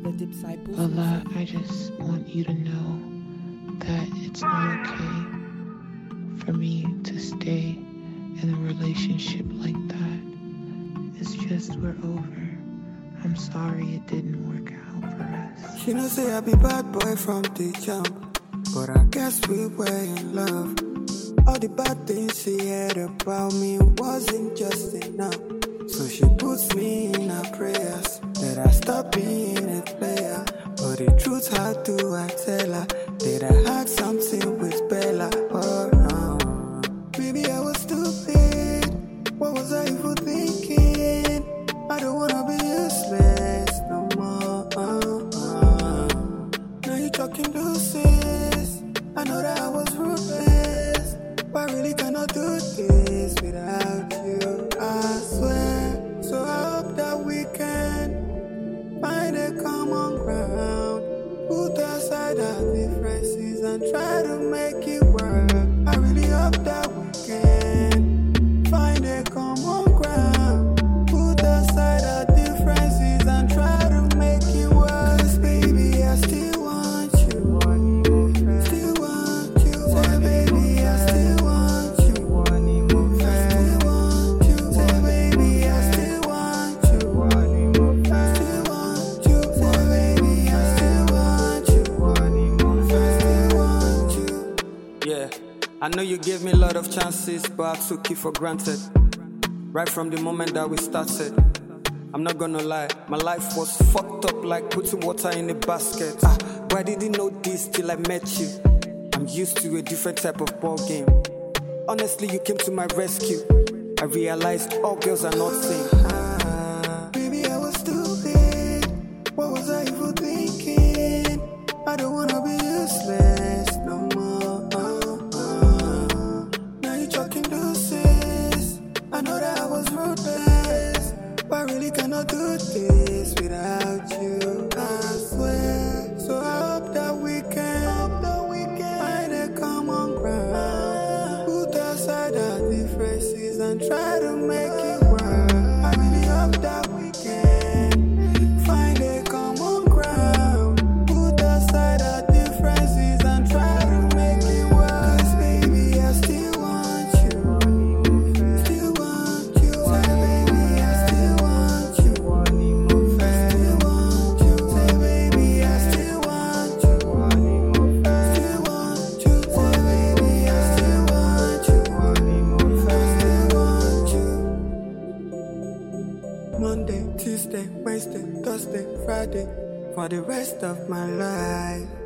the disciples. Allah, I just want you to know that it's not okay for me to stay in a relationship like that. It's just we're over. I'm sorry it didn't work out for us. She know say I be bad boy from the jump, but I guess we were in love. All the bad things she heard about me wasn't just enough. So she puts me in her prayers that I stop being a player. But the truth, how do I tell her that I had something with Bella? Oh no, maybe I was stupid. What was I even thinking? I don't wanna be useless no more. Now you talking deuces. I know that I was ruthless, but I really cannot do this without you, I swear. So I hope that we can find a common ground, put aside our differences and try to make it work. I really hope that we can find a common ground, put aside our differences and try to make it work. 'Cause baby, I still want you, still want you, say baby, I still want you, still want you, say baby, I still want you, still want you, say baby, I still want you, still want you. Yeah, I know you gave me a lot of chances, but I took it for granted. Right from the moment that we started, I'm not gonna lie, my life was fucked up like putting water in a basket. But I didn't know this till I met you. I'm used to a different type of ball game. Honestly, you came to my rescue. I realized all girls are not same. Baby, I was stupid. What was I even thinking? I don't wanna be useless no more. Now you're talking deuces. I know that I was ruthless, but I really cannot do this without you, I swear. So I hope that we can find a common ground, put aside our differences and try to make it work. I really hope that we can find a common ground, put aside our differences and try to make it work. 'Cause baby, I still want you, still want you, say baby, I still want you, still want you, say baby, I still want you, still want you, say baby, I still want you, still want you. Monday, Tuesday, Wednesday, Thursday, Friday, for the rest of my life.